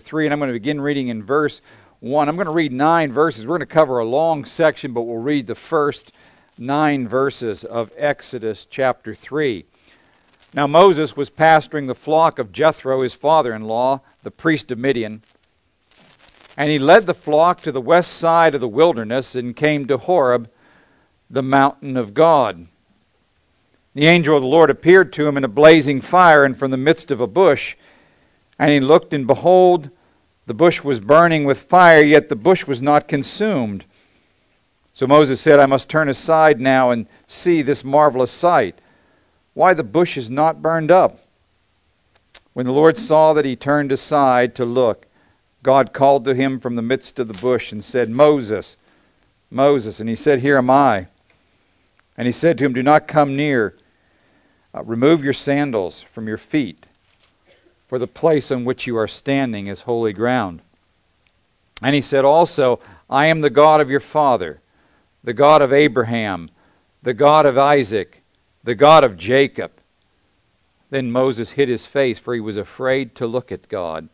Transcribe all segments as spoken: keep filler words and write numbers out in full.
three, and I'm going to begin reading in verse one. I'm going to read nine verses. We're going to cover a long section, but we'll read the first nine verses of Exodus chapter three. Now Moses was pasturing the flock of Jethro, his father-in-law, the priest of Midian. And he led the flock to the west side of the wilderness and came to Horeb, the mountain of God. The angel of the Lord appeared to him in a blazing fire and from the midst of a bush. And he looked, and behold, the bush was burning with fire, yet the bush was not consumed. So Moses said, I must turn aside now and see this marvelous sight, why the bush is not burned up. When the Lord saw that he turned aside to look, God called to him from the midst of the bush and said, Moses, Moses. And he said, Here am I. And he said to him, Do not come near. Uh, remove your sandals from your feet, for the place on which you are standing is holy ground. And he said also, I am the God of your father, the God of Abraham, the God of Isaac, the God of Jacob. Then Moses hid his face, for he was afraid to look at God.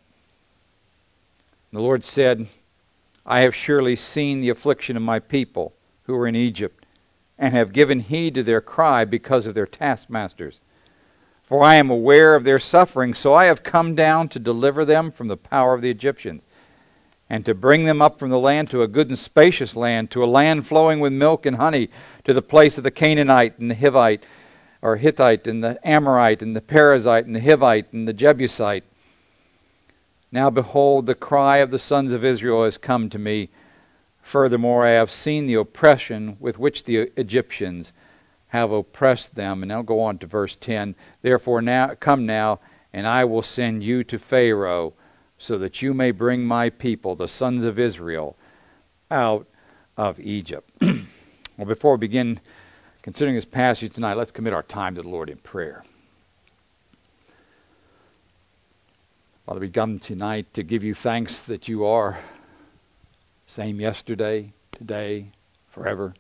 The Lord said, I have surely seen the affliction of my people who are in Egypt, and have given heed to their cry because of their taskmasters. For I am aware of their suffering, so I have come down to deliver them from the power of the Egyptians, and to bring them up from the land to a good and spacious land, to a land flowing with milk and honey, to the place of the Canaanite and the Hivite, or Hittite, and the Amorite, and the Perizzite, and the Hivite, and the Jebusite. Now behold, the cry of the sons of Israel has come to me. Furthermore, I have seen the oppression with which the Egyptians have oppressed them. And I'll go on to verse ten. Therefore now come now, and I will send you to Pharaoh, so that you may bring my people, the sons of Israel, out of Egypt. Well, before we begin considering this passage tonight, let's commit our time to the Lord in prayer. Father, we come tonight to give you thanks that you are same yesterday, today, forever.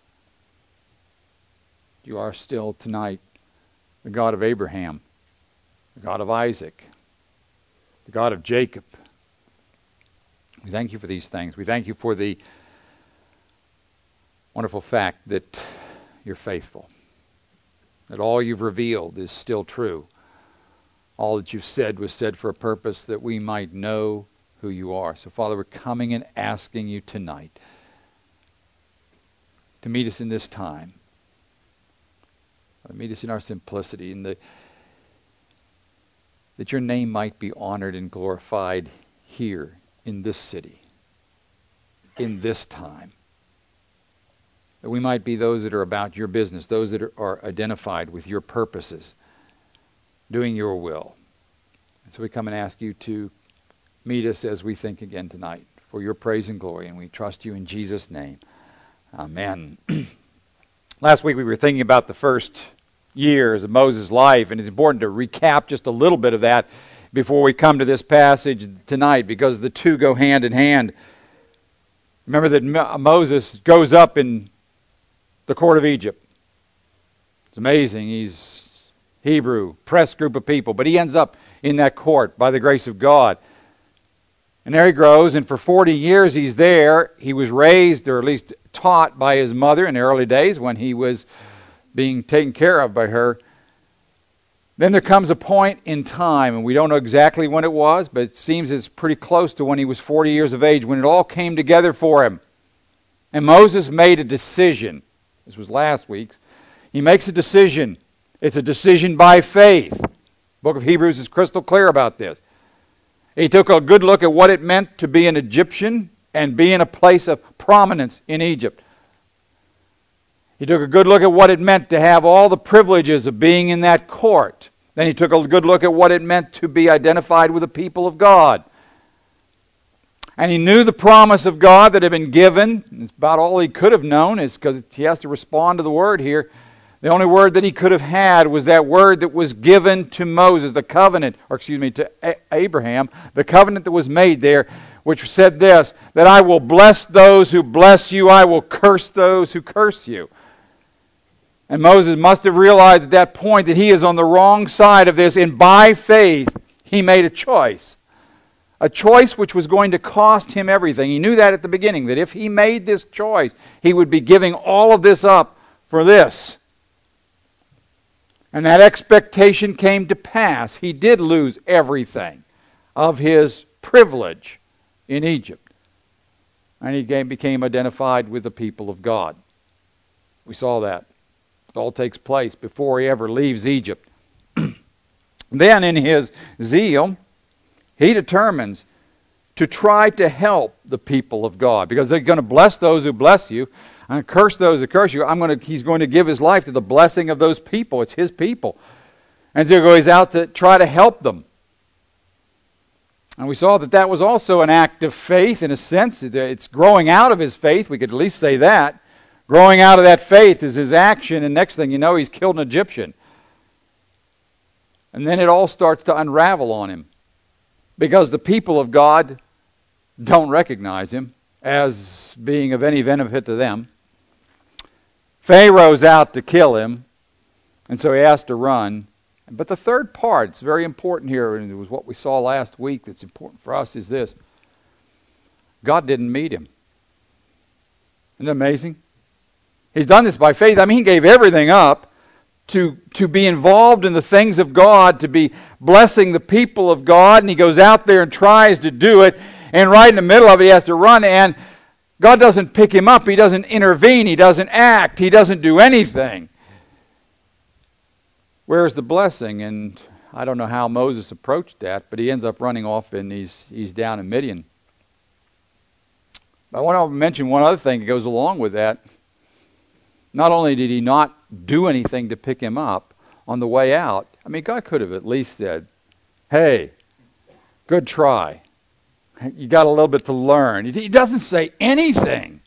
You are still tonight the God of Abraham, the God of Isaac, the God of Jacob. We thank you for these things. We thank you for the wonderful fact that you're faithful, that all you've revealed is still true. All that you've said was said for a purpose that we might know who you are. So, Father, we're coming and asking you tonight to meet us in this time. Meet us in our simplicity, and the, that your name might be honored and glorified here in this city, in this time. That we might be those that are about your business, those that are, are identified with your purposes, doing your will. And so we come and ask you to meet us as we think again tonight for your praise and glory, and we trust you in Jesus' name. Amen. Last week we were thinking about the first years of Moses' life, and it's important to recap just a little bit of that before we come to this passage tonight, because the two go hand in hand. Remember that Moses goes up in the court of Egypt. It's amazing. He's Hebrew, pressed group of people, but he ends up in that court by the grace of God. And there he grows, and for forty years he's there. He was raised, or at least taught, by his mother in the early days when he was being taken care of by her. Then there comes a point in time, and we don't know exactly when it was, but it seems it's pretty close to when he was forty years of age, when it all came together for him. And Moses made a decision. This was last week's. He makes a decision. It's a decision by faith. The book of Hebrews is crystal clear about this. He took a good look at what it meant to be an Egyptian and be in a place of prominence in Egypt. He took a good look at what it meant to have all the privileges of being in that court. Then he took a good look at what it meant to be identified with the people of God. And he knew the promise of God that had been given. It's about all he could have known, is because he has to respond to the word here. The only word that he could have had was that word that was given to Moses, the covenant, or excuse me, to A- Abraham, the covenant that was made there, which said this, that I will bless those who bless you, I will curse those who curse you. And Moses must have realized at that point that he is on the wrong side of this, and by faith he made a choice A choice which was going to cost him everything. He knew that at the beginning, that if he made this choice, he would be giving all of this up for this. And that expectation came to pass. He did lose everything of his privilege in Egypt. And he became identified with the people of God. We saw that. It all takes place before he ever leaves Egypt. Then in his zeal, he determines to try to help the people of God, because they're going to bless those who bless you and curse those who curse you. I'm going to, he's going to give his life to the blessing of those people. It's his people. And so he goes out to try to help them. And we saw that that was also an act of faith in a sense. It's growing out of his faith. We could at least say that. Growing out of that faith is his action, and next thing you know, he's killed an Egyptian. And then it all starts to unravel on him, because the people of God don't recognize him as being of any benefit to them. Pharaoh's out to kill him, and so he has to run. But the third part, it's very important here, and it was what we saw last week that's important for us, is this. God didn't meet him. Isn't that amazing? He's done this by faith. I mean, he gave everything up to, to be involved in the things of God, to be blessing the people of God, and he goes out there and tries to do it, and right in the middle of it he has to run, and God doesn't pick him up, he doesn't intervene, he doesn't act, he doesn't do anything. Where's the blessing? And I don't know how Moses approached that, but he ends up running off and he's, he's down in Midian. I want to mention one other thing that goes along with that. Not only did he not do anything to pick him up on the way out, I mean, God could have at least said, hey, good try. You got a little bit to learn. He doesn't say anything.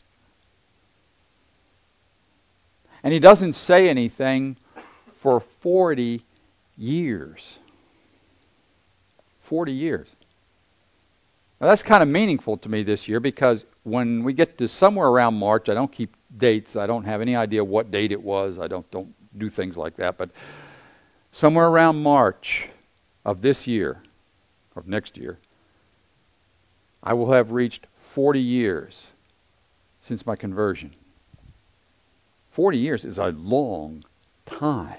And he doesn't say anything for forty years. forty years. Now that's kind of meaningful to me this year, because when we get to somewhere around March, I don't keep dates. I don't have any idea what date it was. I don't, don't do things like that. But somewhere around March of this year, of next year, I will have reached forty years since my conversion. forty years is a long time.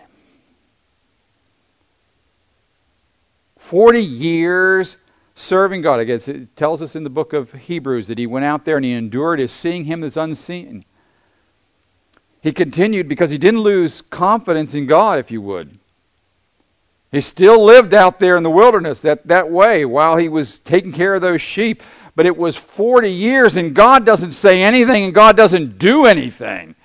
forty years serving God. I guess it tells us in the book of Hebrews that he went out there and he endured as seeing him that's unseen. He continued because he didn't lose confidence in God, if you would. He still lived out there in the wilderness that, that way while he was taking care of those sheep. But it was forty years and God doesn't say anything and God doesn't do anything.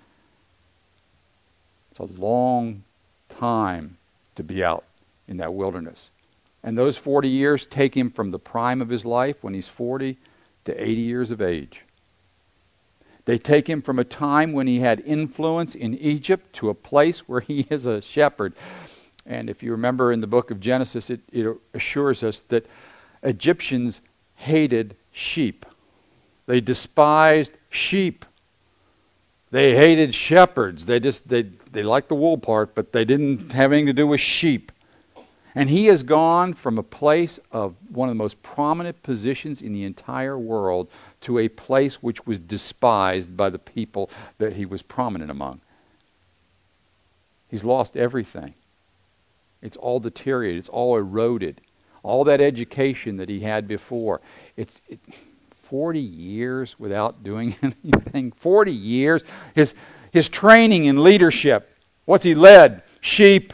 It's a long time to be out in that wilderness. And those forty years take him from the prime of his life when he's forty to eighty years of age. They take him from a time when he had influence in Egypt to a place where he is a shepherd. And if you remember in the book of Genesis, it, it assures us that Egyptians hated sheep. They despised sheep. They hated shepherds. They just they they liked the wool part, but they didn't have anything to do with sheep. And he has gone from a place of one of the most prominent positions in the entire world to a place which was despised by the people that he was prominent among. He's lost everything. It's all deteriorated. It's all eroded. All that education that he had before. It's it, forty years without doing anything. forty years. His, his training in leadership. What's he led? Sheep.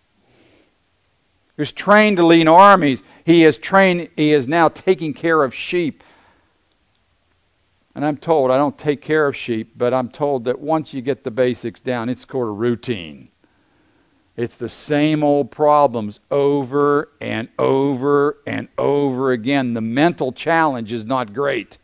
He was trained to lead armies. He is trained. He is now taking care of sheep. And I'm told, I don't take care of sheep, but I'm told that once you get the basics down, it's sort of routine. It's the same old problems over and over and over again. The mental challenge is not great.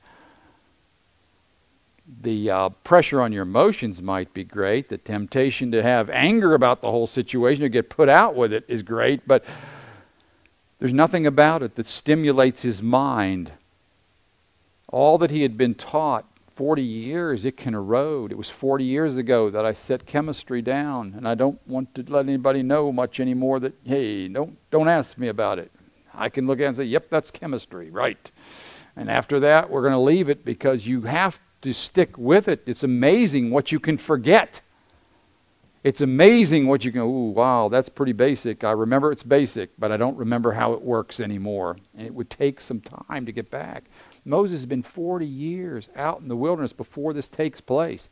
The uh, pressure on your emotions might be great. The temptation to have anger about the whole situation, to get put out with it, is great. But there's nothing about it that stimulates his mind. All that he had been taught, forty years, it can erode. It was forty years ago that I set chemistry down, and I don't want to let anybody know much anymore that, hey, don't don't ask me about it. I can look at it and say, yep, that's chemistry, right. And after that, we're going to leave it because you have to stick with it. It's amazing what you can forget. It's amazing what you can, ooh, wow, that's pretty basic. I remember it's basic, but I don't remember how it works anymore. And it would take some time to get back. Moses has been forty years out in the wilderness before this takes place.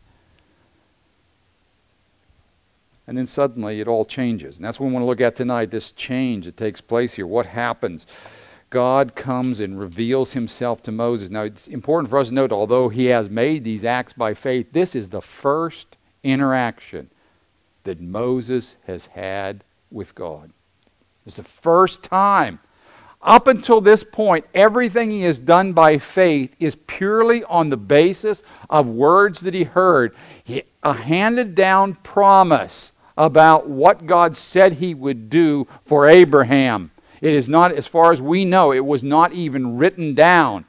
And then suddenly it all changes. And that's what we want to look at tonight, this change that takes place here. What happens? God comes and reveals himself to Moses. Now, it's important for us to note, although he has made these acts by faith, this is the first interaction that Moses has had with God. It's the first time. Up until this point, everything he has done by faith is purely on the basis of words that he heard. He, a handed down promise about what God said he would do for Abraham. It is not, as far as we know, it was not even written down.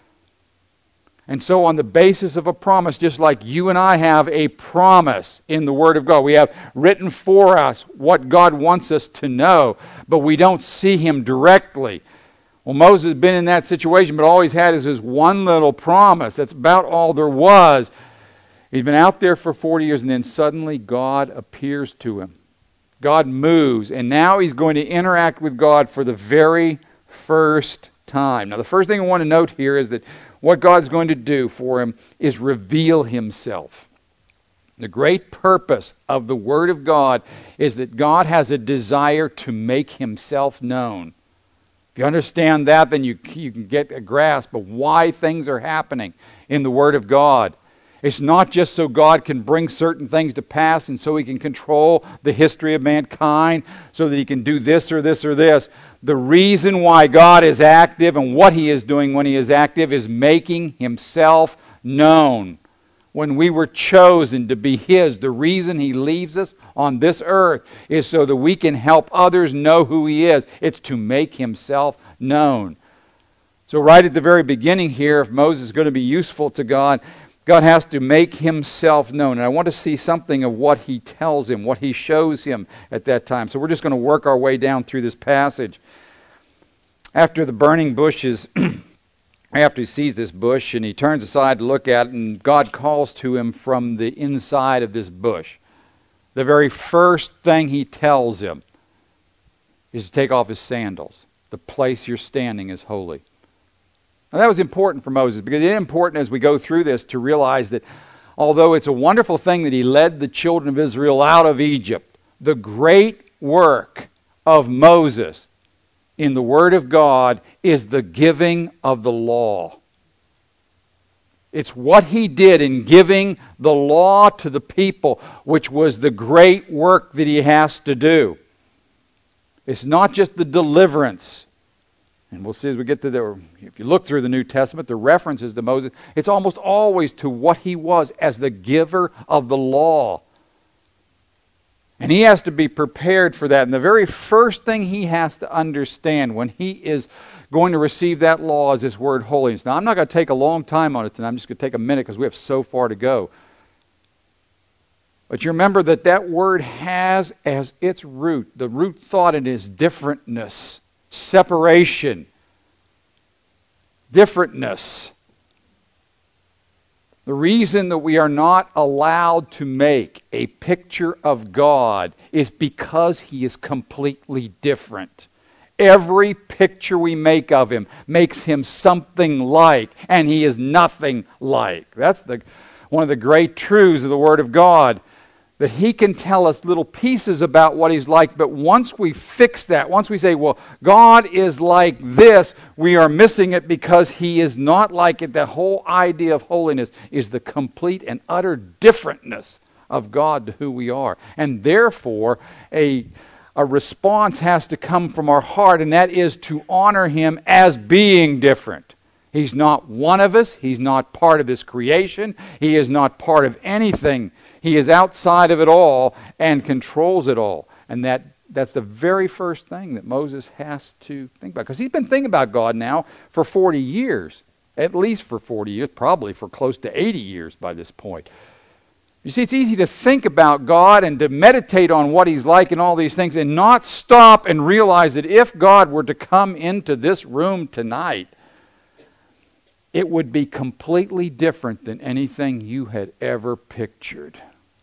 And so on the basis of a promise, just like you and I have a promise in the Word of God, we have written for us what God wants us to know, but we don't see him directly. Well, Moses has been in that situation, but all he's had is his one little promise. That's about all there was. He's been out there for forty years, and then suddenly God appears to him. God moves, and now he's going to interact with God for the very first time. Now, the first thing I want to note here is that what God's going to do for him is reveal himself. The great purpose of the Word of God is that God has a desire to make himself known. If you understand that, then you, you can get a grasp of why things are happening in the Word of God. It's not just so God can bring certain things to pass and so he can control the history of mankind, so that he can do this or this or this. The reason why God is active and what he is doing when he is active is making himself known. When we were chosen to be his, the reason he leaves us on this earth is so that we can help others know who he is. It's to make himself known. So right at the very beginning here, if Moses is going to be useful to God, God has to make himself known. And I want to see something of what he tells him, what he shows him at that time. So we're just going to work our way down through this passage. After the burning bushes, after he sees this bush, and he turns aside to look at it, and God calls to him from the inside of this bush. The very first thing he tells him is to take off his sandals. The place you're standing is holy. Now that was important for Moses, because it's important as we go through this to realize that although it's a wonderful thing that he led the children of Israel out of Egypt, the great work of Moses in the Word of God is the giving of the law. It's what he did in giving the law to the people, which was the great work that he has to do. It's not just the deliverance. And we'll see as we get to the, if you look through the New Testament, the references to Moses, it's almost always to what he was as the giver of the law. And he has to be prepared for that. And the very first thing he has to understand when he is going to receive that law is this word holiness. Now, I'm not going to take a long time on it tonight. I'm just going to take a minute because we have so far to go. But you remember that that word has as its root, the root thought in it is differentness. Separation, differentness. The reason that we are not allowed to make a picture of God is because he is completely different. Every picture we make of him makes him something like, and he is nothing like. That's the one of the great truths of the Word of God. That he can tell us little pieces about what he's like, but once we fix that, once we say, well, God is like this, we are missing it because he is not like it. The whole idea of holiness is the complete and utter differentness of God to who we are. And therefore, a, a response has to come from our heart, and that is to honor him as being different. He's not one of us. He's not part of this creation. He is not part of anything. He is outside of it all and controls it all. And that, that's the very first thing that Moses has to think about. Because he's been thinking about God now for forty years. At least for forty years. Probably for close to eighty years by this point. You see, it's easy to think about God and to meditate on what He's like and all these things and not stop and realize that if God were to come into this room tonight, it would be completely different than anything you had ever pictured.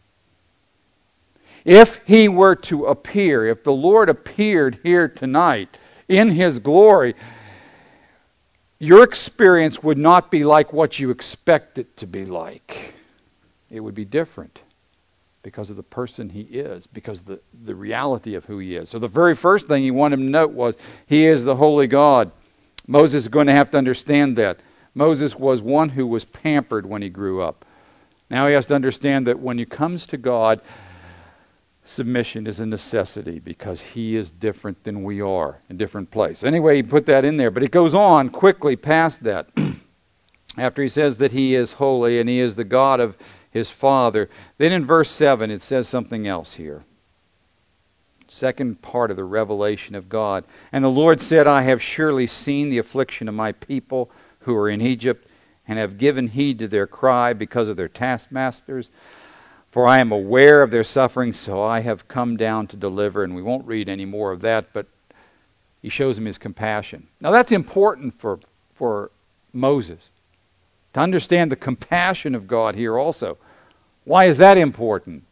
If He were to appear, if the Lord appeared here tonight in His glory, your experience would not be like what you expect it to be like. It would be different because of the person He is, because of the, the reality of who He is. So the very first thing He wanted him to note was He is the holy God. Moses is going to have to understand that. Moses was one who was pampered when he grew up. Now he has to understand that when it comes to God, submission is a necessity because He is different than we are, in a different place. Anyway, he put that in there, but it goes on quickly past that. After he says that He is holy and He is the God of His Father, then in verse seven it says something else here. Second part of the revelation of God. And the Lord said, I have surely seen the affliction of my people who are in Egypt, and have given heed to their cry because of their taskmasters. For I am aware of their suffering, so I have come down to deliver. And we won't read any more of that, but He shows him His compassion. Now that's important for, for Moses, to understand the compassion of God here also. Why is that important?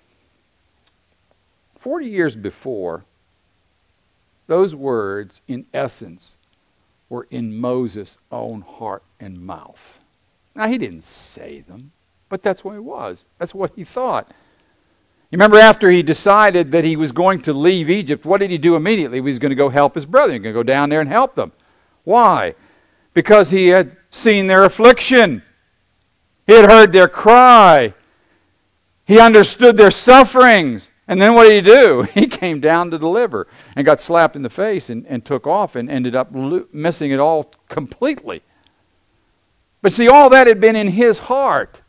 Forty years before, those words, in essence, were in Moses' own heart and mouth. Now, he didn't say them, but that's what it was. That's what he thought. You remember after he decided that he was going to leave Egypt, what did he do immediately? He was going to go help his brother. He was going to go down there and help them. Why? Because he had seen their affliction. He had heard their cry. He understood their sufferings. And then what did he do? He came down to deliver and got slapped in the face and, and took off and ended up lo- missing it all completely. But see, all that had been in his heart.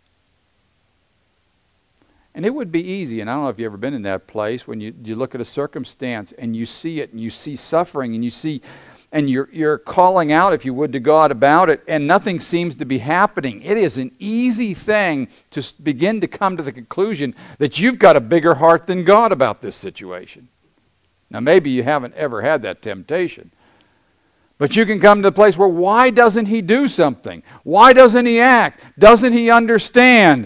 And it would be easy, and I don't know if you've ever been in that place, when you, you look at a circumstance and you see it and you see suffering and you see, and you're, you're calling out, if you would, to God about it, and nothing seems to be happening. It is an easy thing to begin to come to the conclusion that you've got a bigger heart than God about this situation. Now, maybe you haven't ever had that temptation. But you can come to the place where, why doesn't He do something? Why doesn't He act? Doesn't He understand?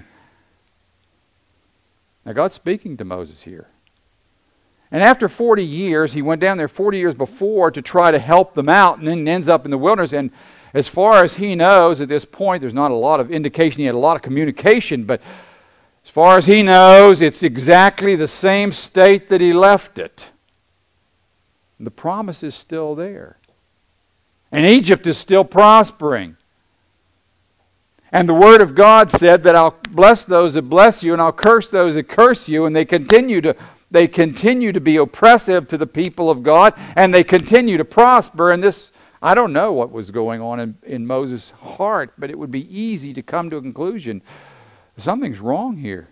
Now, God's speaking to Moses here. And after forty years, he went down there forty years before to try to help them out, and then ends up in the wilderness. And as far as he knows at this point, there's not a lot of indication. He had a lot of communication, but as far as he knows, it's exactly the same state that he left it. The promise is still there. And Egypt is still prospering. And the Word of God said that I'll bless those that bless you, and I'll curse those that curse you, and they continue to They continue to be oppressive to the people of God, and they continue to prosper. And this, I don't know what was going on in, in Moses' heart, but it would be easy to come to a conclusion. Something's wrong here.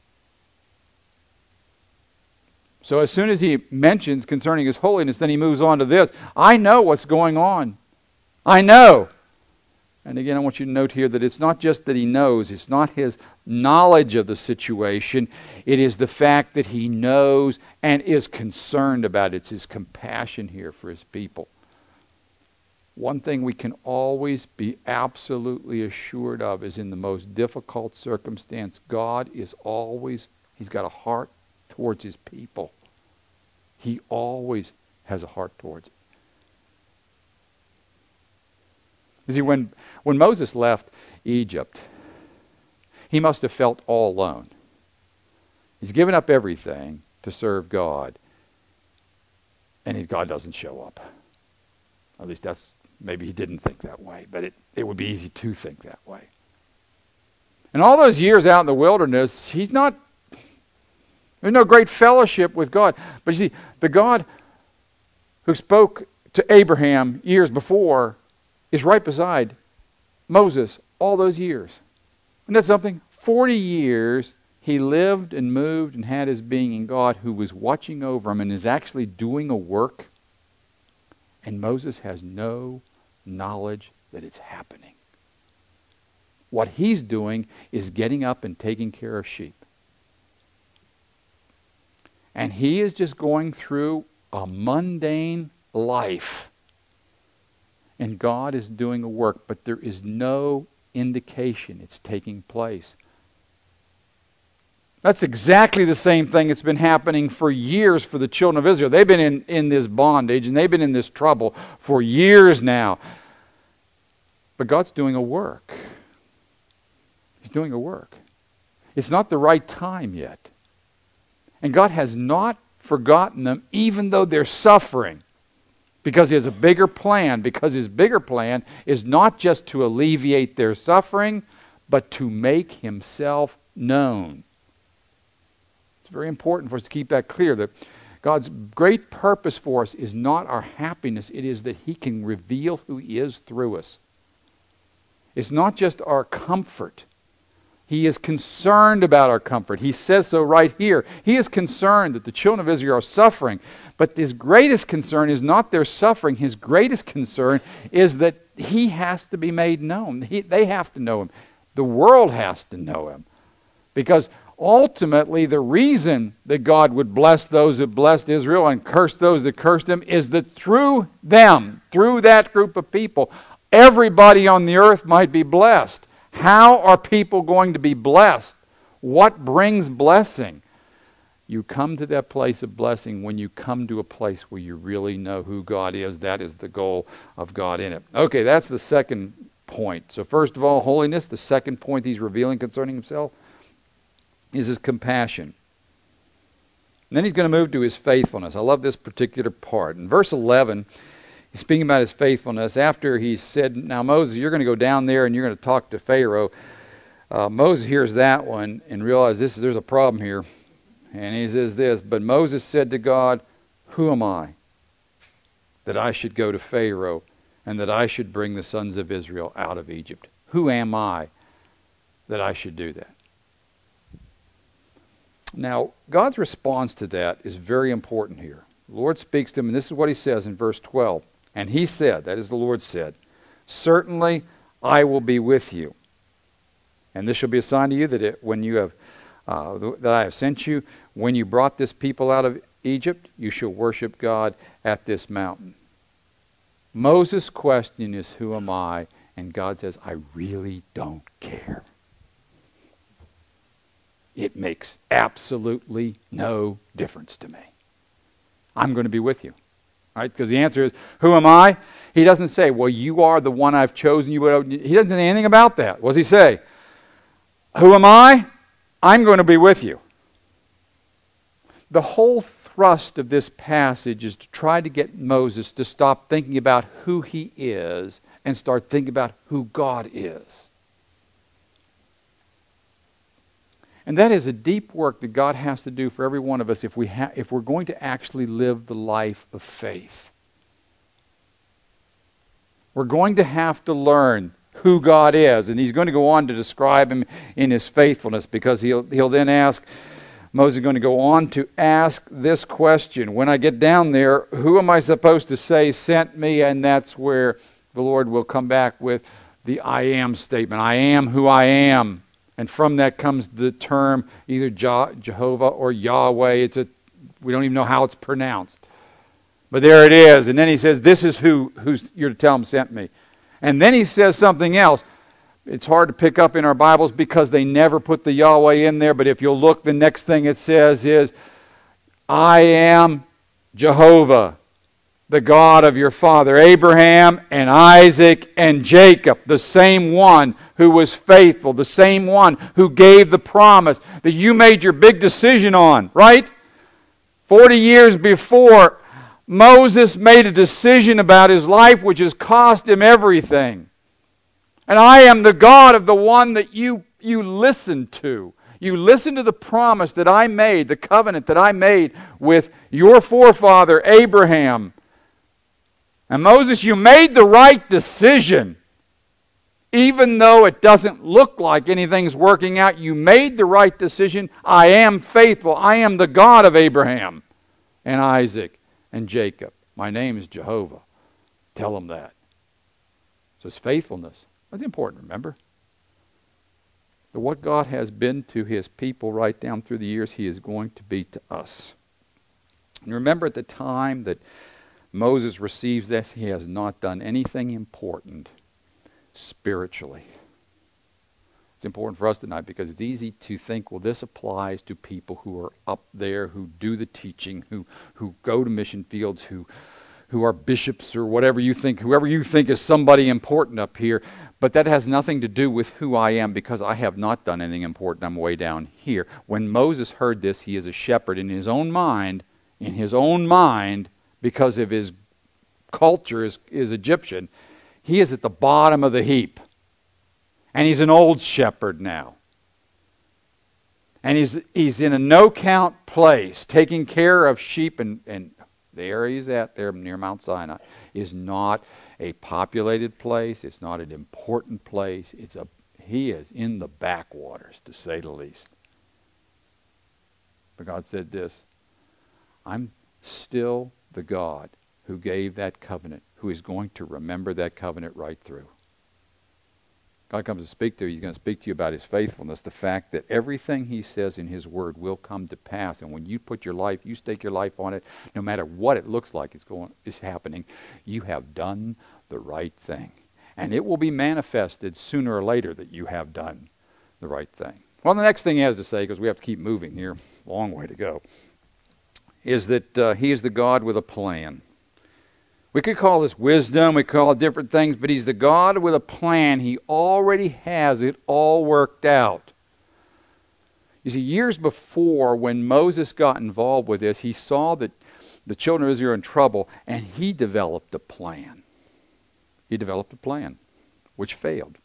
So as soon as he mentions concerning His holiness, then he moves on to this. I know what's going on. I know. And again, I want you to note here that it's not just that he knows. It's not his knowledge of the situation. It is the fact that he knows and is concerned about it. It's his compassion here for his people. One thing we can always be absolutely assured of is in the most difficult circumstance, God is always, He's got a heart towards His people. He always has a heart towards it. You see, when, when Moses left Egypt, he must have felt all alone. He's given up everything to serve God, and he, God doesn't show up. At least that's, maybe he didn't think that way, but it, it would be easy to think that way. And all those years out in the wilderness, he's not, there's no great fellowship with God. But you see, the God who spoke to Abraham years before is right beside Moses all those years. Isn't that something? Forty years he lived and moved and had his being in God, who was watching over him and is actually doing a work. And Moses has no knowledge that it's happening. What he's doing is getting up and taking care of sheep. And he is just going through a mundane life. And God is doing a work, but there is no indication it's taking place. That's exactly the same thing that's been happening for years for the children of Israel. They've been in, in this bondage and they've been in this trouble for years now. But God's doing a work. He's doing a work. It's not the right time yet. And God has not forgotten them, even though they're suffering. Because He has a bigger plan. Because His bigger plan is not just to alleviate their suffering, but to make Himself known. It's very important for us to keep that clear, that God's great purpose for us is not our happiness. It is that He can reveal who He is through us. It's not just our comfort. He is concerned about our comfort. He says so right here. He is concerned that the children of Israel are suffering. But His greatest concern is not their suffering. His greatest concern is that He has to be made known. He, they have to know Him. The world has to know Him. Because ultimately, the reason that God would bless those that blessed Israel and curse those that cursed Him is that through them, through that group of people, everybody on the earth might be blessed. How are people going to be blessed? What brings blessing? You come to that place of blessing when you come to a place where you really know who God is. That is the goal of God in it. Okay, that's the second point. So first of all, holiness. The second point He's revealing concerning Himself is His compassion. And then He's going to move to His faithfulness. I love this particular part. In verse eleven, He's speaking about His faithfulness. After He said, now Moses, you're going to go down there and you're going to talk to Pharaoh. Uh, Moses hears that one and realizes this, there's a problem here. And he says this, but Moses said to God, who am I that I should go to Pharaoh and that I should bring the sons of Israel out of Egypt? Who am I that I should do that? Now, God's response to that is very important here. The Lord speaks to him, and this is what He says in verse twelve. And He said, that is the Lord said, certainly I will be with you. And this shall be a sign to you that it, when you have uh, that I have sent you, when you brought this people out of Egypt, you shall worship God at this mountain. Moses' question is, who am I? And God says, I really don't care. It makes absolutely no difference to me. I'm going to be with you. Right? Because the answer is, who am I? He doesn't say, well, you are the one I've chosen. You. He doesn't say anything about that. What does He say? Who am I? I'm going to be with you. The whole thrust of this passage is to try to get Moses to stop thinking about who he is and start thinking about who God is. And that is a deep work that God has to do for every one of us if we ha- if we're going to actually live the life of faith. We're going to have to learn who God is, and He's going to go on to describe Him in His faithfulness, because he'll he'll then ask, Moses is going to go on to ask this question. When I get down there, who am I supposed to say sent me? And that's where the Lord will come back with the I am statement. I am who I am. And from that comes the term either Jehovah or Yahweh. It's a we don't even know how it's pronounced. But there it is. And then He says, this is who who's you're to tell Him sent me. And then He says something else. It's hard to pick up in our Bibles because they never put the Yahweh in there. But if you'll look, the next thing it says is, I am Jehovah, the God of your father Abraham and Isaac and Jacob. The same one who was faithful. The same one who gave the promise that you made your big decision on, right? Forty years before, Moses made a decision about his life which has cost him everything. And I am the God of the one that you, you listened to. You listened to the promise that I made, the covenant that I made with your forefather Abraham. And Moses, you made the right decision. Even though it doesn't look like anything's working out, you made the right decision. I am faithful. I am the God of Abraham and Isaac and Jacob. My name is Jehovah. Tell them that. So it's faithfulness. That's important, remember? That what God has been to his people right down through the years, he is going to be to us. And remember, at the time that Moses receives this, he has not done anything important spiritually. It's important for us tonight because it's easy to think, well, this applies to people who are up there, who do the teaching, who, who go to mission fields, who, who are bishops or whatever you think, whoever you think is somebody important up here. But that has nothing to do with who I am because I have not done anything important. I'm way down here. When Moses heard this, he is a shepherd in his own mind, in his own mind, because of his culture is, is Egyptian. He is at the bottom of the heap. And he's an old shepherd now. And he's he's in a no-count place, taking care of sheep. And, and the area he's at there near Mount Sinai is not a populated place. It's not an important place. It's a he is in the backwaters, to say the least. But God said this, I'm still the God who gave that covenant, who is going to remember that covenant right through. God comes to speak to you. He's going to speak to you about his faithfulness, the fact that everything he says in his word will come to pass. And when you put your life, you stake your life on it, no matter what it looks like is going is happening, you have done the right thing. And it will be manifested sooner or later that you have done the right thing. Well, the next thing he has to say, because we have to keep moving here, long way to go, is that uh, he is the God with a plan. We could call this wisdom, we call it different things, but he's the God with a plan. He already has it all worked out. You see, years before, when Moses got involved with this, he saw that the children of Israel were in trouble, and he developed a plan. He developed a plan, which failed.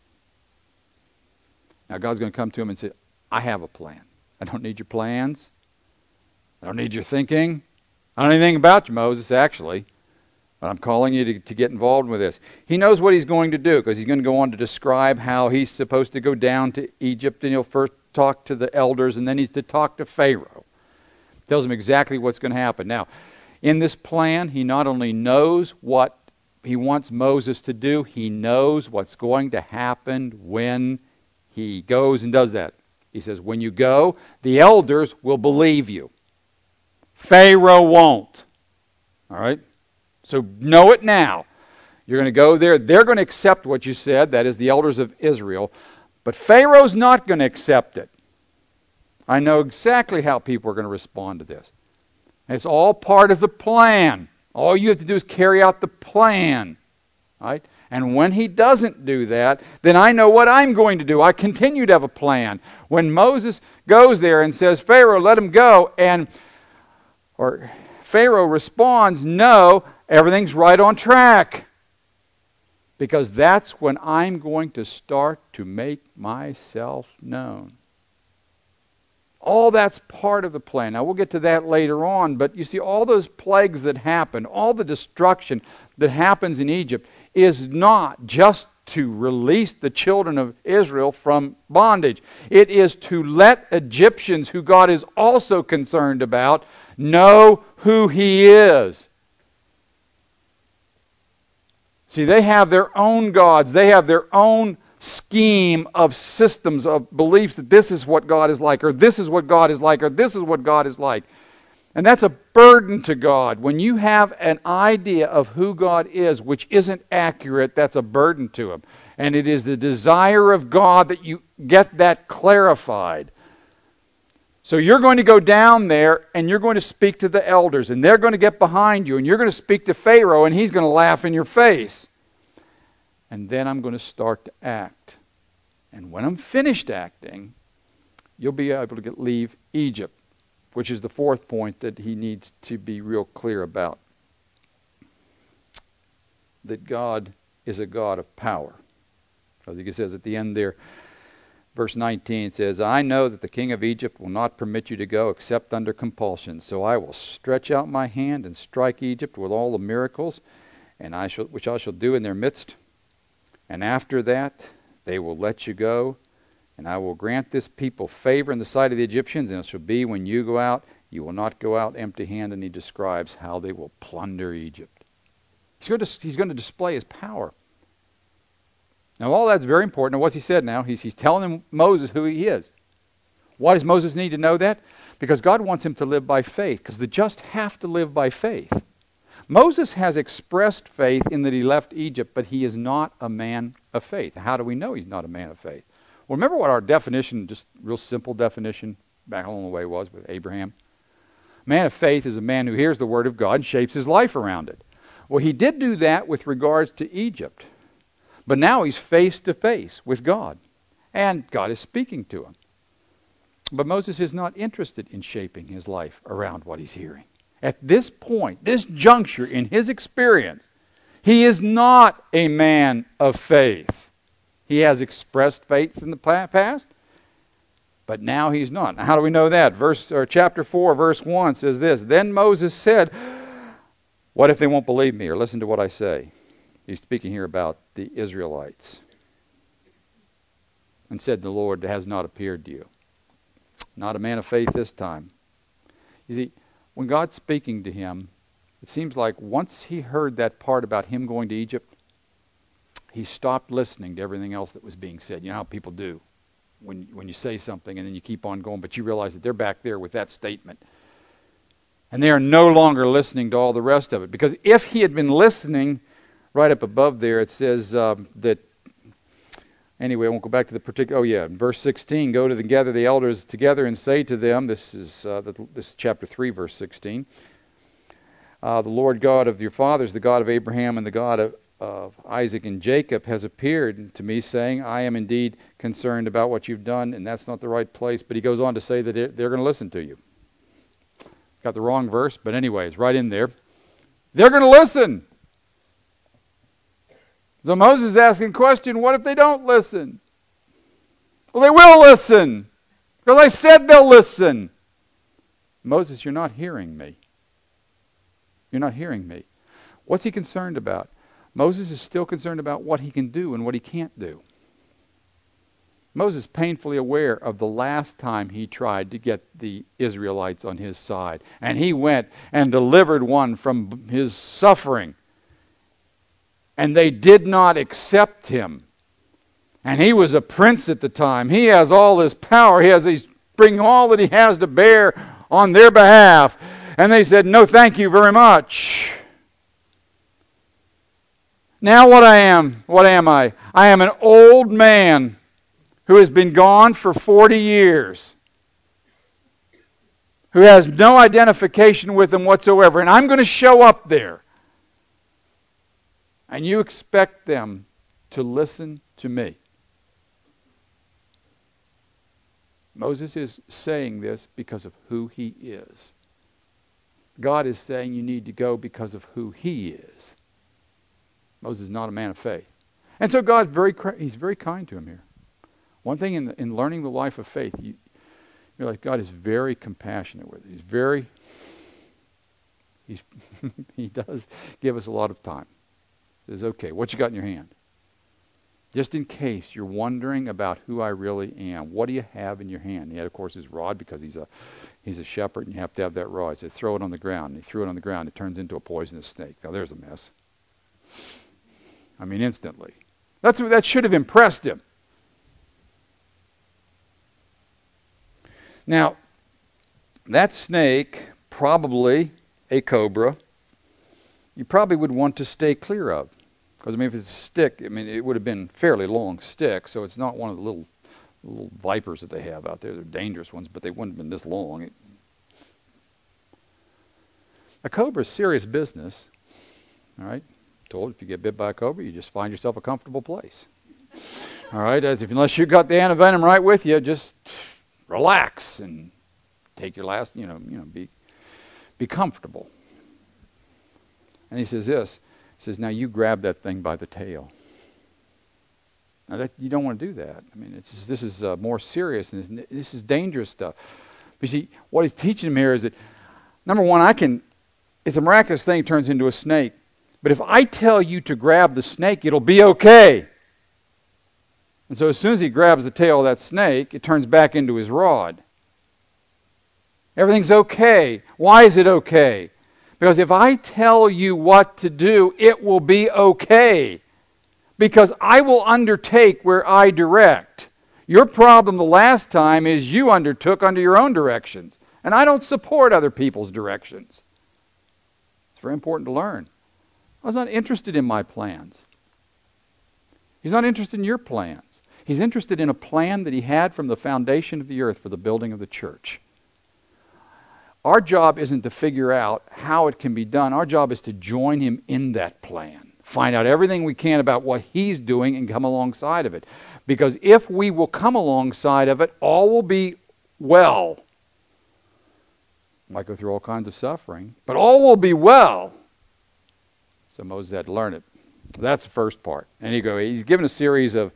Now God's going to come to him and say, I have a plan. I don't need your plans. I don't need your thinking. I don't know anything about you, Moses, actually. But I'm calling you to, to get involved with this. He knows what he's going to do because he's going to go on to describe how he's supposed to go down to Egypt, and he'll first talk to the elders, and then he's to talk to Pharaoh. Tells him exactly what's going to happen. Now, in this plan, he not only knows what he wants Moses to do, he knows what's going to happen when he goes and does that. He says, when you go, the elders will believe you. Pharaoh won't. All right? So know it now. You're going to go there. They're going to accept what you said. That is the elders of Israel. But Pharaoh's not going to accept it. I know exactly how people are going to respond to this. It's all part of the plan. All you have to do is carry out the plan. Right? And when he doesn't do that, then I know what I'm going to do. I continue to have a plan. When Moses goes there and says, Pharaoh, let him go, and or Pharaoh responds, no, everything's right on track. Because that's when I'm going to start to make myself known. All that's part of the plan. Now, we'll get to that later on, but you see, all those plagues that happen, all the destruction that happens in Egypt is not just to release the children of Israel from bondage. It is to let Egyptians, who God is also concerned about, know who He is. See, they have their own gods. They have their own scheme of systems of beliefs that this is what God is like, or this is what God is like, or this is what God is like. And that's a burden to God. When you have an idea of who God is, which isn't accurate, that's a burden to Him. And it is the desire of God that you get that clarified. So you're going to go down there, and you're going to speak to the elders, and they're going to get behind you, and you're going to speak to Pharaoh, and he's going to laugh in your face. And then I'm going to start to act. And when I'm finished acting, you'll be able to get, leave Egypt, which is the fourth point that he needs to be real clear about. That God is a God of power. As he says at the end there, verse nineteen, it says, I know that the king of Egypt will not permit you to go except under compulsion. So I will stretch out my hand and strike Egypt with all the miracles, and I shall, which I shall do in their midst. And after that, they will let you go, and I will grant this people favor in the sight of the Egyptians, and it shall be when you go out, you will not go out empty-handed. And he describes how they will plunder Egypt. He's going to, he's going to display his power. Now, all that's very important. Now, what's he said now? He's, he's telling him, Moses, who he is. Why does Moses need to know that? Because God wants him to live by faith, because the just have to live by faith. Moses has expressed faith in that he left Egypt, but he is not a man of faith. How do we know he's not a man of faith? Well, remember what our definition, just real simple definition back along the way was with Abraham? A man of faith is a man who hears the word of God and shapes his life around it. Well, he did do that with regards to Egypt. But now he's face to face with God. And God is speaking to him. But Moses is not interested in shaping his life around what he's hearing. At this point, this juncture in his experience, he is not a man of faith. He has expressed faith in the past, but now he's not. Now, how do we know that? Verse or chapter four, verse one says this, Then Moses said, what if they won't believe me or listen to what I say? He's speaking here about the Israelites. And said, the Lord has not appeared to you. Not a man of faith this time. You see, when God's speaking to him, it seems like once he heard that part about him going to Egypt, he stopped listening to everything else that was being said. You know how people do when, when you say something and then you keep on going, but you realize that they're back there with that statement. And they are no longer listening to all the rest of it. Because if he had been listening, right up above there it says um, that, anyway, I won't go back to the particular, oh yeah, in verse sixteen, go to the, gather the elders together and say to them, this is uh, the, this is chapter three, verse sixteen, uh, the Lord God of your fathers, the God of Abraham and the God of, of Isaac and Jacob has appeared to me, saying, I am indeed concerned about what you've done, and that's not the right place. But he goes on to say that it, they're going to listen to you. Got the wrong verse, but anyways, right in there. They're going to listen. So Moses is asking a question, what if they don't listen? Well, they will listen, because I said they'll listen. Moses, you're not hearing me. You're not hearing me. What's he concerned about? Moses is still concerned about what he can do and what he can't do. Moses is painfully aware of the last time he tried to get the Israelites on his side. And he went and delivered one from his suffering. And they did not accept him. And he was a prince at the time. He has all this power. He has he's bringing all that he has to bear on their behalf. And they said, no, thank you very much. Now what I am, what am I? I am an old man who has been gone for forty years, who has no identification with them whatsoever. And I'm going to show up there. And you expect them to listen to me. Moses is saying this because of who he is. God is saying you need to go because of who he is. Moses is not a man of faith. And so God's very, he's very kind to him here. One thing in, the, in learning the life of faith, you realize God is very compassionate with it. He's very, he's, he does give us a lot of time. He says, okay, what you got in your hand? Just in case you're wondering about who I really am, what do you have in your hand? He had, of course, his rod because he's a he's a shepherd and you have to have that rod. He said, throw it on the ground. And he threw it on the ground. It turns into a poisonous snake. Now, there's a mess. I mean, instantly. That's that should have impressed him. Now, that snake, probably a cobra, you probably would want to stay clear of. Because, I mean, if it's a stick, I mean, it would have been a fairly long stick, so it's not one of the little little vipers that they have out there. They're dangerous ones, but they wouldn't have been this long. It, a cobra is serious business. All right? Told if you get bit by a cobra, you just find yourself a comfortable place. All right? As if, unless you got the antivenom right with you, just relax and take your last, you know, you know, be be comfortable. And he says this. He says, now you grab that thing by the tail. Now that you don't want to do that. I mean, it's just, this is uh, more serious, and this, this is dangerous stuff. But you see, what he's teaching him here is that, number one, I can, it's a miraculous thing, turns into a snake. But if I tell you to grab the snake, it'll be okay. And so as soon as he grabs the tail of that snake, it turns back into his rod. Everything's okay. Why is it okay? Because if I tell you what to do, it will be okay. because I will undertake where I direct. Your problem the last time is you undertook under your own directions. And I don't support other people's directions. It's very important to learn. I was not interested in my plans. He's not interested in your plans. He's interested in a plan that he had from the foundation of the earth for the building of the church. Our job isn't to figure out how it can be done. Our job is to join him in that plan. Find out everything we can about what he's doing and come alongside of it. Because if we will come alongside of it, all will be well. Might go through all kinds of suffering, but all will be well. So Moses had to learn it. That's the first part. And he go, he's given a series of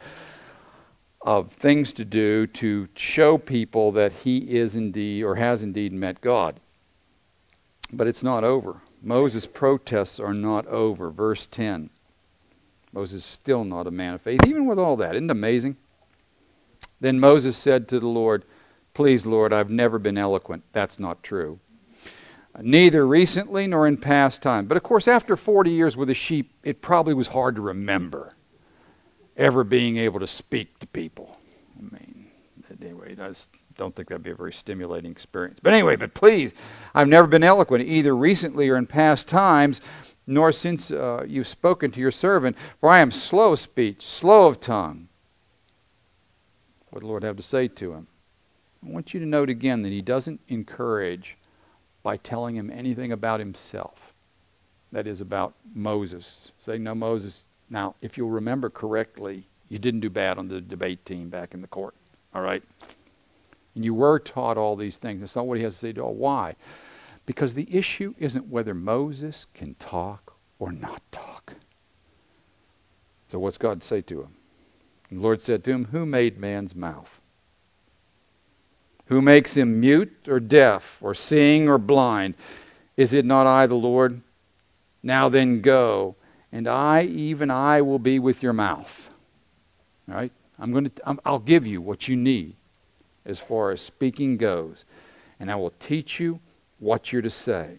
of things to do to show people that he is indeed or has indeed met God. But it's not over. Moses' protests are not over. Verse ten. Moses is still not a man of faith, even with all that. Isn't it amazing? Then Moses said to the Lord, "Please, Lord, I've never been eloquent." That's not true. Neither recently nor in past time. But of course, after forty years with the sheep, it probably was hard to remember ever being able to speak to people. I mean, anyway, I just don't think that'd be a very stimulating experience. But anyway, but please, I've never been eloquent, either recently or in past times, nor since uh, you've spoken to your servant, for I am slow of speech, slow of tongue. What did the Lord have to say to him? I want you to note again that he doesn't encourage by telling him anything about himself. That is, about Moses. Say, no, Moses, now, if you'll remember correctly, you didn't do bad on the debate team back in the court. All right? And you were taught all these things. That's not what he has to say to all. Why? Because the issue isn't whether Moses can talk or not talk. So what's God say to him? And the Lord said to him, "Who made man's mouth? Who makes him mute or deaf or seeing or blind? Is it not I, the Lord? Now then go, and I, even I, will be with your mouth." All right? I'm going to. I'm, I'll give you what you need as far as speaking goes, and I will teach you what you're to say.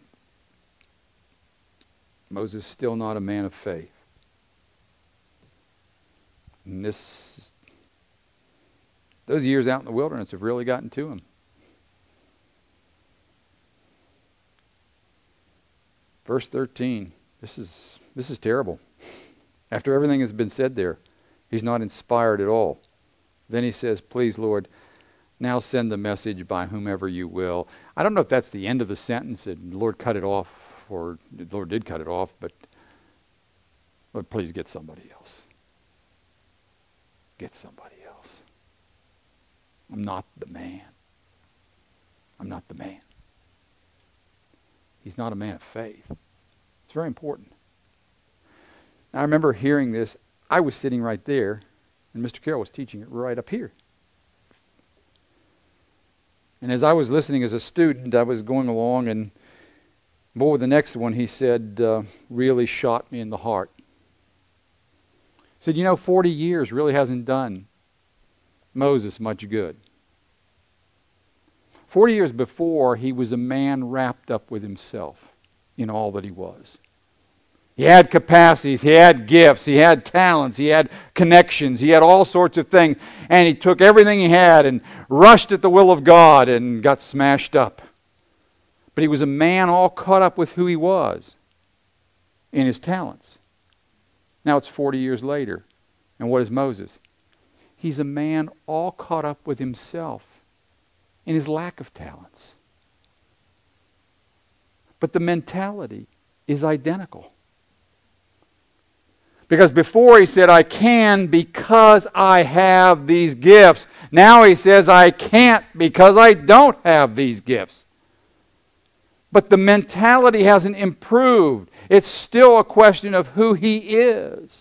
Moses is still not a man of faith. And this, those years out in the wilderness have really gotten to him. Verse thirteen. This is this is terrible. After everything has been said there, he's not inspired at all. Then he says, "Please, Lord, now send the message by whomever you will." I don't know if that's the end of the sentence and the Lord cut it off, or the Lord did cut it off, but Lord, please get somebody else. Get somebody else. I'm not the man. I'm not the man. He's not a man of faith. It's very important. I remember hearing this. I was sitting right there, and Mister Carroll was teaching it right up here. And as I was listening as a student, I was going along, and boy, the next one he said uh, really shot me in the heart. He said, "You know, forty years really hasn't done Moses much good. Forty years before, he was a man wrapped up with himself in all that he was. He had capacities, he had gifts, he had talents, he had connections, he had all sorts of things. And he took everything he had and rushed at the will of God and got smashed up. But he was a man all caught up with who he was in his talents. Now it's forty years later. And what is Moses? He's a man all caught up with himself in his lack of talents. But the mentality is identical. Because before he said, I can because I have these gifts. Now he says, I can't because I don't have these gifts. But the mentality hasn't improved. It's still a question of who he is.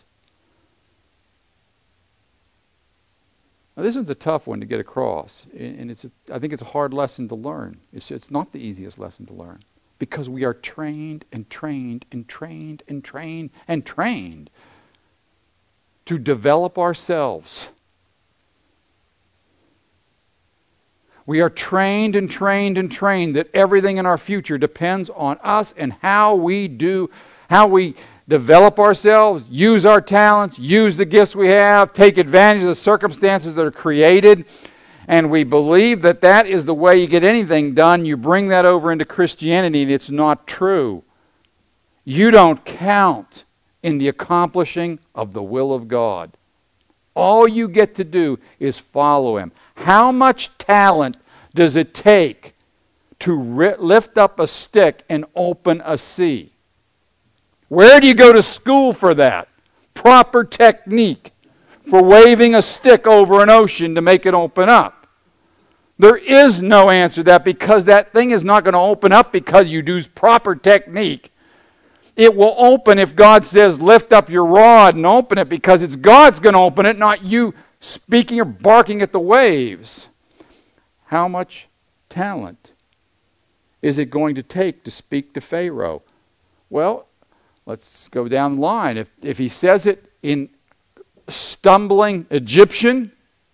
Now, this one's a tough one to get across. And it's a, I think it's a hard lesson to learn. It's, it's not the easiest lesson to learn. Because we are trained and trained and trained and trained and trained to develop ourselves. We are trained and trained and trained that everything in our future depends on us and how we do, how we develop ourselves, use our talents, use the gifts we have, take advantage of the circumstances that are created, and we believe that that is the way you get anything done, you bring that over into Christianity, and it's not true. You don't count in the accomplishing of the will of God. All you get to do is follow Him. How much talent does it take to ri- lift up a stick and open a sea? Where do you go to school for that? Proper technique for waving a stick over an ocean to make it open up. There is no answer to that, because that thing is not going to open up because you use proper technique. It will open if God says, lift up your rod and open it, because it's God's going to open it, not you speaking or barking at the waves. How much talent is it going to take to speak to Pharaoh? Well, let's go down the line. If, if he says it in stumbling Egyptian,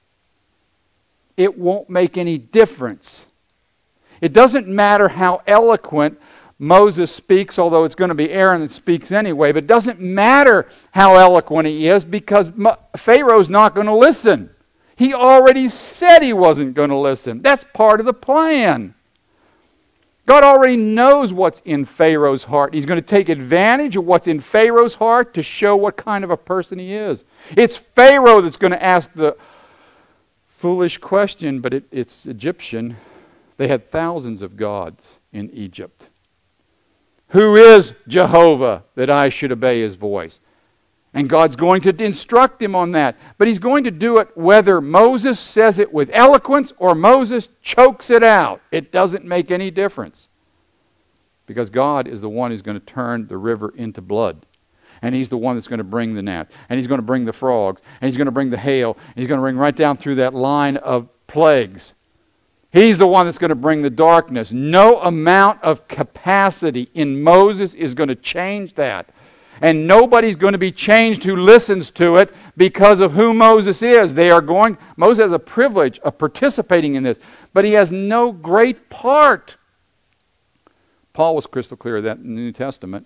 it won't make any difference. It doesn't matter how eloquent Moses speaks, although it's going to be Aaron that speaks anyway, but it doesn't matter how eloquent he is, because Pharaoh's not going to listen. He already said he wasn't going to listen. That's part of the plan. God already knows what's in Pharaoh's heart. He's going to take advantage of what's in Pharaoh's heart to show what kind of a person he is. It's Pharaoh that's going to ask the foolish question, but it, it's Egyptian. They had thousands of gods in Egypt. Who is Jehovah that I should obey His voice? And God's going to instruct him on that. But He's going to do it whether Moses says it with eloquence or Moses chokes it out. It doesn't make any difference. Because God is the one who's going to turn the river into blood. And He's the one that's going to bring the gnat. And He's going to bring the frogs. And He's going to bring the hail. And He's going to bring right down through that line of plagues. He's the one that's going to bring the darkness. No amount of capacity in Moses is going to change that. And nobody's going to be changed who listens to it because of who Moses is. They are going, Moses has a privilege of participating in this, but he has no great part. Paul was crystal clear of that in the New Testament.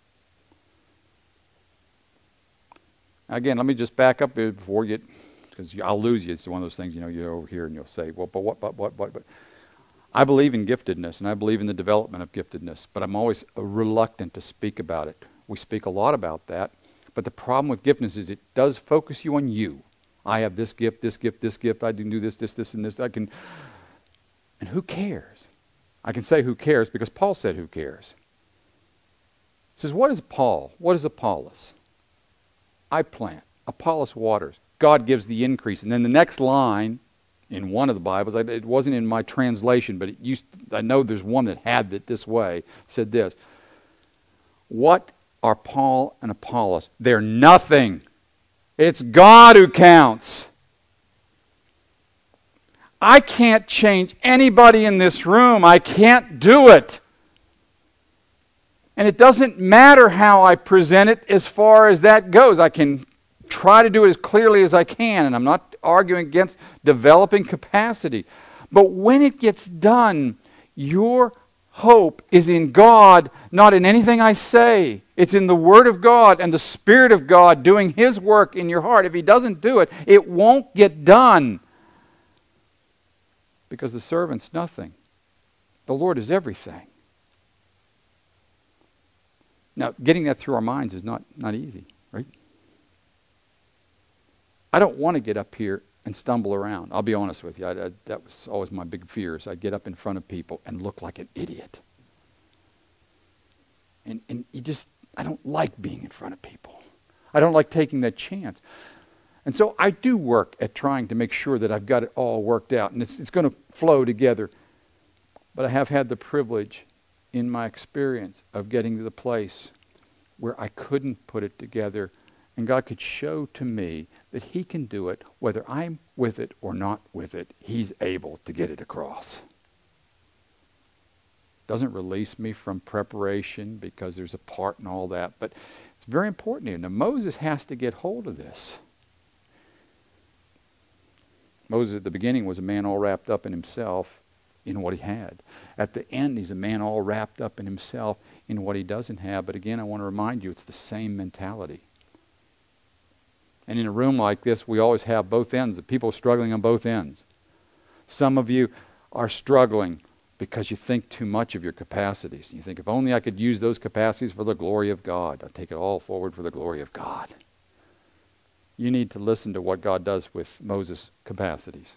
Again, let me just back up before you get, because I'll lose you. It's one of those things, you know, you're over here and you'll say, well, but what, but what, what, but. I believe in giftedness, and I believe in the development of giftedness, but I'm always reluctant to speak about it. We speak a lot about that, but the problem with giftedness is it does focus you on you. I have this gift, this gift, this gift. I can do this, this, this, and this. I can, and who cares? I can say who cares because Paul said who cares. He says, what is Paul? What is Apollos? I plant. Apollos waters. God gives the increase. And then the next line in one of the Bibles, it wasn't in my translation, but it used, I know there's one that had it this way, said this. What are Paul and Apollos? They're nothing. It's God who counts. I can't change anybody in this room. I can't do it. And it doesn't matter how I present it as far as that goes. I can try to do it as clearly as I can, and I'm not arguing against developing capacity. But when it gets done, your hope is in God, not in anything I say. It's in the Word of God and the Spirit of God doing His work in your heart. If He doesn't do it, it won't get done. Because the servant's nothing. The Lord is everything. Now, getting that through our minds is not, not easy, right? I don't want to get up here and stumble around. I'll be honest with you. I, I, that was always my big fear, is I'd get up in front of people and look like an idiot. And, and you just, I don't like being in front of people. I don't like taking that chance. And so I do work at trying to make sure that I've got it all worked out. And it's, it's going to flow together. But I have had the privilege in my experience of getting to the place where I couldn't put it together. And God could show to me that He can do it, whether I'm with it or not with it. He's able to get it across. Doesn't release me from preparation because there's a part in all that. But it's very important here. Now, Moses has to get hold of this. Moses at the beginning was a man all wrapped up in himself. in what he had. At the end, he's a man all wrapped up in himself in what he doesn't have. But again, I want to remind you, it's the same mentality. And in a room like this, we always have both ends, the people struggling on both ends. Some of you are struggling because you think too much of your capacities. You think, if only I could use those capacities for the glory of God. I'd take it all forward for the glory of God. You need to listen to what God does with Moses' capacities.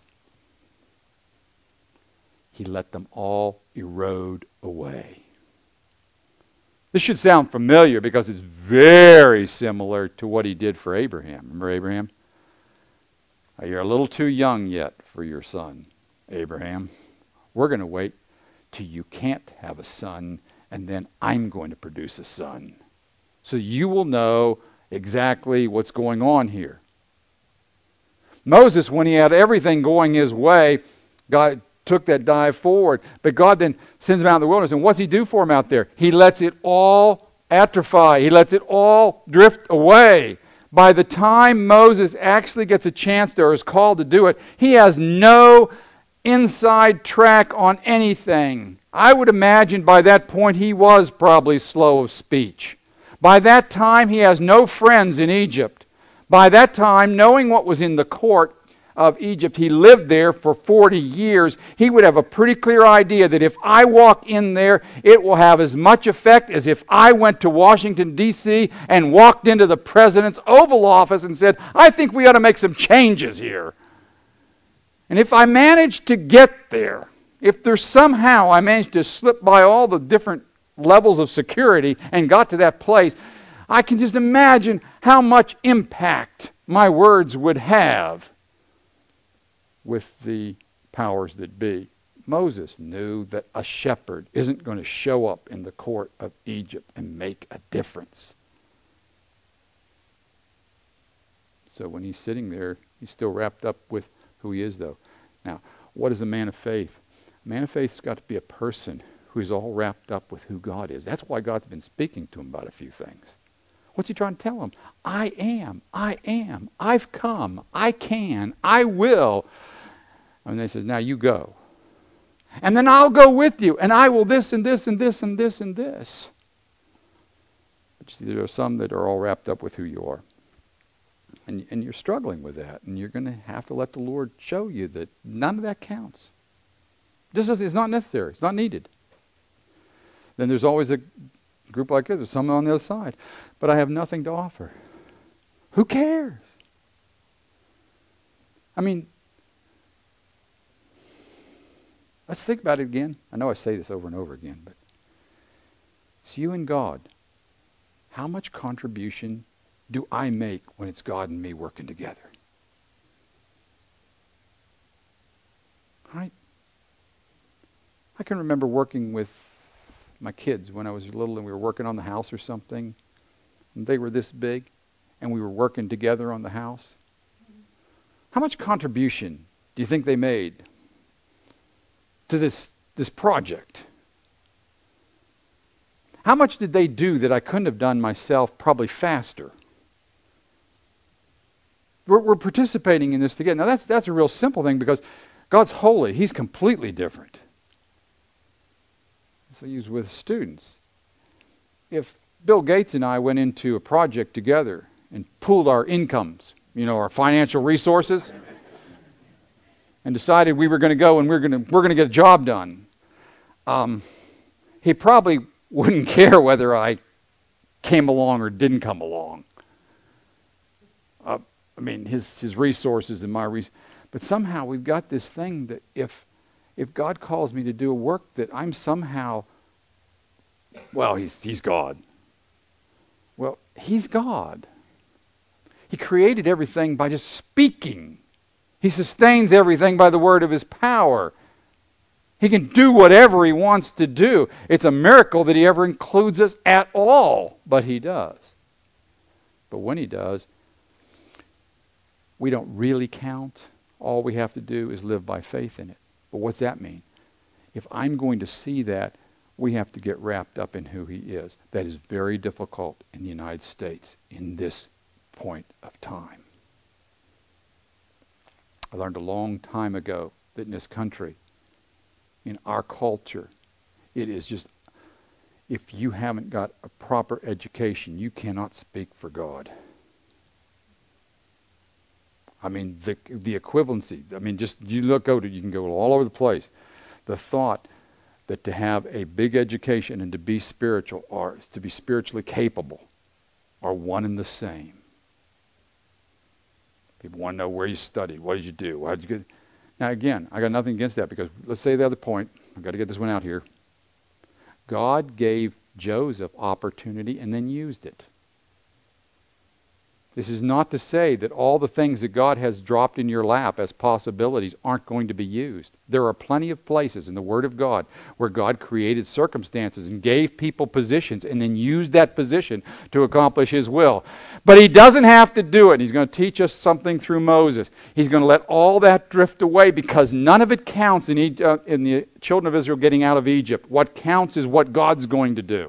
He let them all erode away. This should sound familiar because it's very similar to what he did for Abraham. Remember Abraham? You're a little too young yet for your son, Abraham. We're going to wait till you can't have a son, and then I'm going to produce a son. So you will know exactly what's going on here. Moses, when he had everything going his way, God took that dive forward. But God then sends him out in the wilderness. And what's he do for him out there? He lets it all atrophy. He lets it all drift away. By the time Moses actually gets a chance to, or is called to do it, he has no inside track on anything. I would imagine by that point he was probably slow of speech. By that time he has no friends in Egypt. By that time, knowing what was in the court of Egypt, he lived there for forty years. He would have a pretty clear idea that if I walk in there, it will have as much effect as if I went to Washington, D C and walked into the president's Oval Office and said, I think we ought to make some changes here. And if I manage to get there, if there's somehow I managed to slip by all the different levels of security and got to that place, I can just imagine how much impact my words would have with the powers that be. Moses knew that a shepherd isn't going to show up in the court of Egypt and make a difference. So when he's sitting there, he's still wrapped up with who he is, though. Now, what is a man of faith? A man of faith's got to be a person who is all wrapped up with who God is. That's why God's been speaking to him about a few things. What's he trying to tell him? I am, I am, I've come, I can, I will. And then he says, now you go. And then I'll go with you, and I will this and this and this and this and this. But you see, there are some that are all wrapped up with who you are. And, and you're struggling with that, and you're going to have to let the Lord show you that none of that counts. Just as it's not necessary, it's not needed. Then there's always a group like this, there's someone on the other side. But I have nothing to offer. Who cares? I mean, let's think about it again. I know I say this over and over again, but it's you and God. How much contribution do I make when it's God and me working together? Right? I can remember working with my kids when I was little and we were working on the house or something. And they were this big and we were working together on the house. How much contribution do you think they made to this, this project? How much did they do that I couldn't have done myself, probably faster? We're, we're participating in this together. Now that's, that's a real simple thing because God's holy. He's completely different. So I use with students. If Bill Gates and I went into a project together and pooled our incomes, you know, our financial resources, and decided we were going to go and we're going to we're going to get a job done, um, he probably wouldn't care whether I came along or didn't come along. Uh, I mean, his his resources and my resources. But somehow we've got this thing that if if God calls me to do a work that I'm somehow, well, he's he's God. Well, he's God. He created everything by just speaking. He sustains everything by the word of his power. He can do whatever he wants to do. It's a miracle that he ever includes us at all, but he does. But when he does, we don't really count. All we have to do is live by faith in it. But what's that mean? If I'm going to see that, we have to get wrapped up in who he is. That is very difficult in the United States in this point of time. I learned a long time ago that in this country, in our culture, it is just, if you haven't got a proper education, you cannot speak for God. I mean, the the equivalency. I mean, just you look out, you can go all over the place. The thought that to have a big education and to be spiritual, or to be spiritually capable, are one and the same. People want to know where you studied, what did you do, how did you get. Now again, I got nothing against that, because let's say the other point. I've got to get this one out here. God gave Joseph opportunity and then used it. This is not to say that all the things that God has dropped in your lap as possibilities aren't going to be used. There are plenty of places in the Word of God where God created circumstances and gave people positions and then used that position to accomplish His will. But He doesn't have to do it. He's going to teach us something through Moses. He's going to let all that drift away, because none of it counts in, e- uh, in the children of Israel getting out of Egypt. What counts is what God's going to do.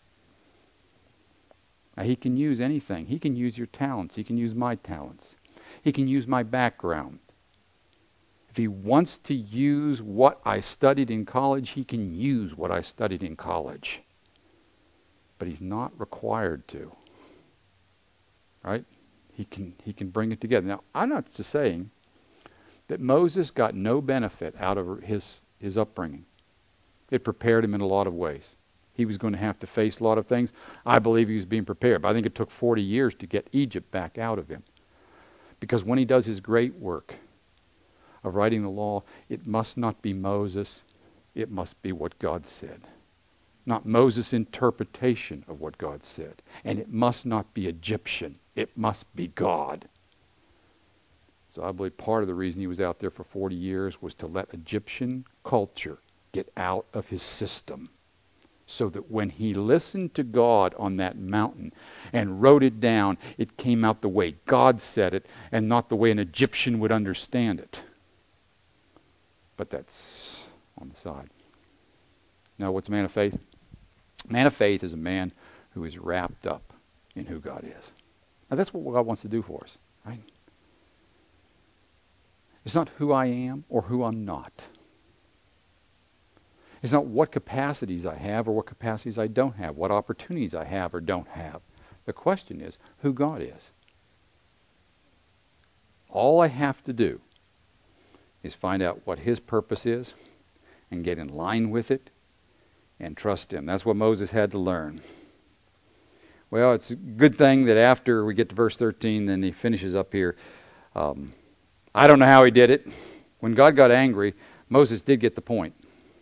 Now, He can use anything. He can use your talents. He can use my talents. He can use my background. If He wants to use what I studied in college, He can use what I studied in college. But He's not required to. Right? He can, he can bring it together. Now, I'm not just saying that Moses got no benefit out of his, his upbringing. It prepared him in a lot of ways. He was going to have to face a lot of things. I believe he was being prepared. But I think it took forty years to get Egypt back out of him. Because when he does his great work of writing the law, it must not be Moses. It must be what God said. Not Moses' interpretation of what God said. And it must not be Egyptian. It must be God. So I believe part of the reason he was out there for forty years was to let Egyptian culture get out of his system. So that when he listened to God on that mountain and wrote it down, it came out the way God said it and not the way an Egyptian would understand it. But that's on the side. Now, what's a man of faith? A man of faith is a man who is wrapped up in who God is. Now, that's what God wants to do for us, right? It's not who I am or who I'm not. It's not what capacities I have or what capacities I don't have, what opportunities I have or don't have. The question is who God is. All I have to do is find out what His purpose is and get in line with it and trust Him. That's what Moses had to learn. Well, it's a good thing that after we get to verse thirteen, then he finishes up here. Um, I don't know how he did it. When God got angry, Moses did get the point.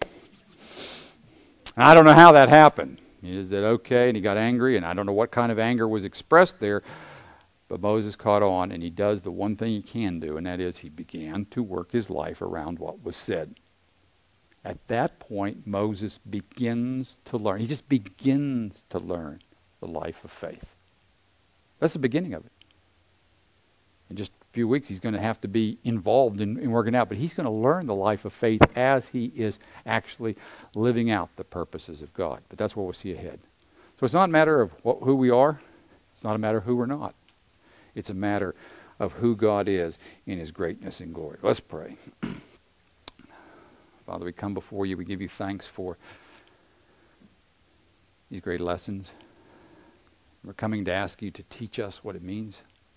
I don't know how that happened. Is it okay? And he got angry, and I don't know what kind of anger was expressed there, but Moses caught on, and he does the one thing he can do, and that is he began to work his life around what was said. At that point, Moses begins to learn. He just begins to learn the life of faith. That's the beginning of it. In just a few weeks, he's going to have to be involved in, in working out, but he's going to learn the life of faith as he is actually living out the purposes of God. But that's what we'll see ahead. So it's not a matter of what, who we are. It's not a matter of who we're not. It's a matter of who God is in His greatness and glory. Let's pray. Father, we come before You. We give You thanks for these great lessons. We're coming to ask You to teach us what it means.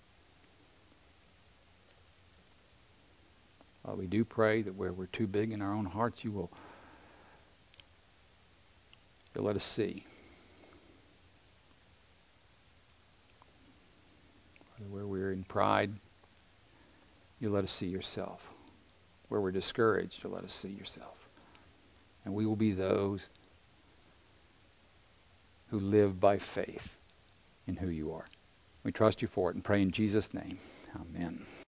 Uh, we do pray that where we're too big in our own hearts, You will You'll let us see. Where we're in pride, You let us see Yourself. Where we're discouraged, You let us see Yourself. And we will be those who live by faith in who You are. We trust You for it and pray in Jesus' name. Amen.